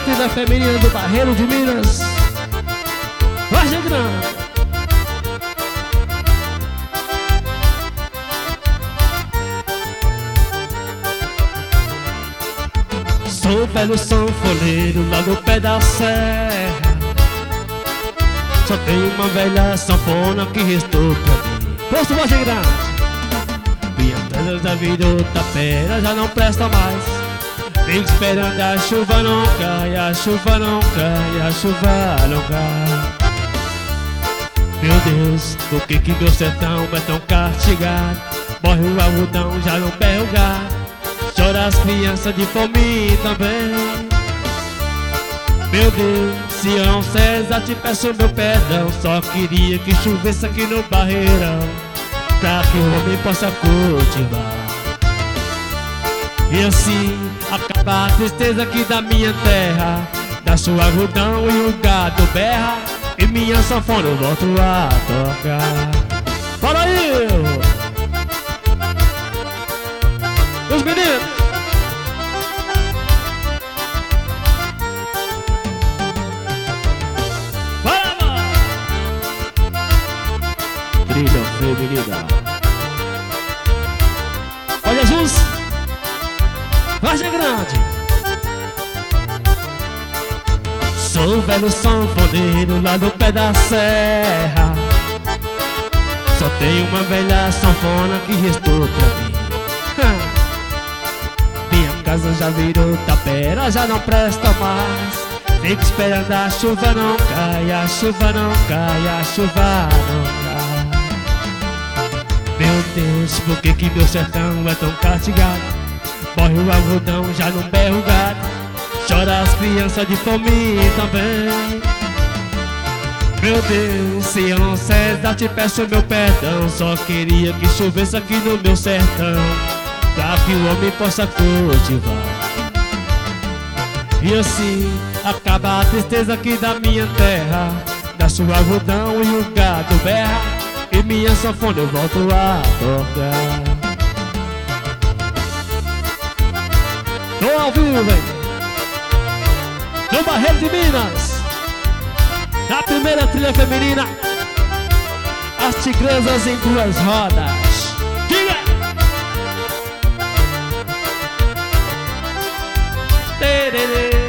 trilha feminina do Barreiro de Minas, Vargem Grande. Sou velho sanfoneiro lá no pé da serra. Só tenho uma velha sanfona que restou pra mim. Posto Vargem Grande. Minha pedra já virou tapera, já não presta mais. Fico esperando a chuva não cai, a chuva não cai, a chuva não cai. Meu Deus, por que que meu sertão é tão castigado? Morre o algodão, já não berra o gado. Chora as crianças de fome também. Meu Deus, se eu não César, te peço meu perdão. Só queria que chovesse aqui no Barreirão, pra que o homem possa cultivar. E assim acaba a tristeza aqui da minha terra. Nasce o algodão e o gado berra, e minha sanfona eu volto a tocar. Fala aí! Os meninos! Fala, mano! Trilha feminina. Olha, Jesus! Vargem Grande. Sou velho sanfoneiro lá no pé da serra. Só tenho uma velha sanfona que restou pra mim. Minha casa já virou tapera, já não presta mais. Fico esperando a chuva não cai, a chuva não cai, a chuva não cai. Meu Deus, por que que meu sertão é tão castigado? Morre o algodão, já não berra o gado. Chora as crianças de fome também. Meu Deus, se eu não César, te peço meu perdão. Só queria que chovesse aqui no meu sertão, pra que o homem possa cultivar. E assim acaba a tristeza aqui da minha terra. Nasce o algodão e o gado berra, e minha sanfona eu volto a tocar. Tô ao vivo, velho, no Barreiro de Minas, na primeira trilha feminina, as tigresas em duas rodas. Diga! Tererê.